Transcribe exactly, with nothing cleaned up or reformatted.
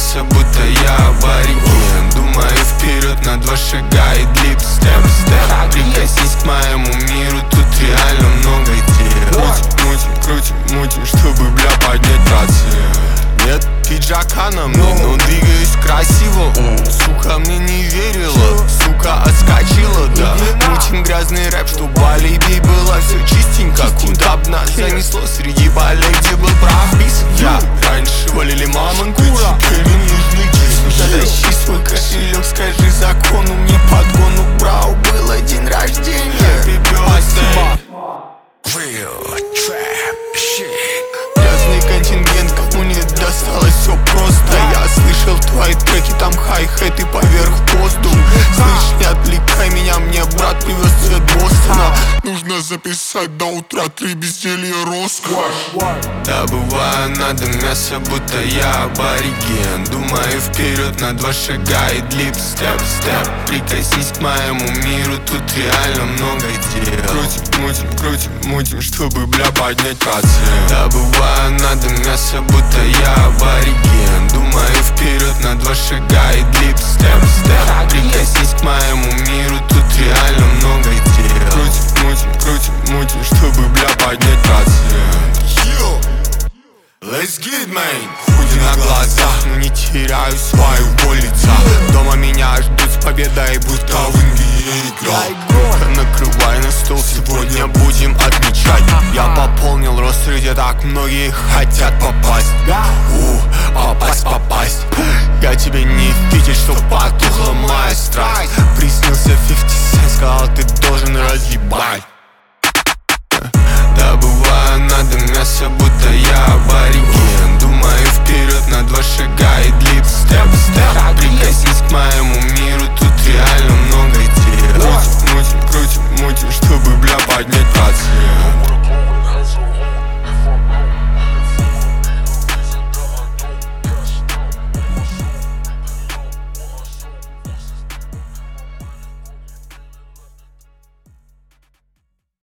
мясо, будто я абориген. Думаю вперед на два шага и длип, степ, степ. Прикоснись к моему миру, тут реально много дел. Мутим, мутим, крутим, мутим, чтобы, бля, поднять рации. Нет пиджака на мне, но двигаюсь красиво. Сука мне не верила, сука отскочила, да. Мутим грязный рэп, чтоб алиби было все чистенько. Куда б нас занесло среди полей, где был прописан я. Раньше валили мамонты, теперь им нужны числа. Затащи свой кошелек, скажи закону, мне подгону, брау, было день рождения. Happy birthday. Real trap shit. Грязный контингент, кому не досталось все просто. Я слышал твои треки, там хай-хэты поверх воздух. Слышь, не отвлекай меня, мне брат привез цвет Бостона. Нужно записать до утра три безделья роскошь. Добываю надо мясо, будто я абориген. Думаю вперед на два шага и длип, степ, степ. Прикоснись к моему миру, тут реально много дел. Крутим, мутим, крутим, мутим, чтобы, бля, поднять рации. Добываю надо мясо, будто я абориген. Думаю вперед на два шага и длип, степ, степ. Прикоснись к моему миру, тут реально много дел. Крутим, мутим, крутим, мутим, чтобы, бля, поднять рации. Let's get it, man. Худи на глазах, но не теряю своего лица. Дома меня ждут с победой, будто в эн би эй играл. Накрывай на стол, сегодня будем отмечать. Я пополнил ростер, где так многие хотят попасть. У, попасть, попасть. Я тебе не видел, что потухла моя страсть. Приснился пятьдесят Cent, сказал, ты должен разъебать. Добываю надо мясо, будто я абориген. Думаю вперед на два шага и длип, степ, степ. Прикоснись к моему миру, тут реально много дел. Крутим, мутим, крутим, мутим, чтобы, бля, поднять рации.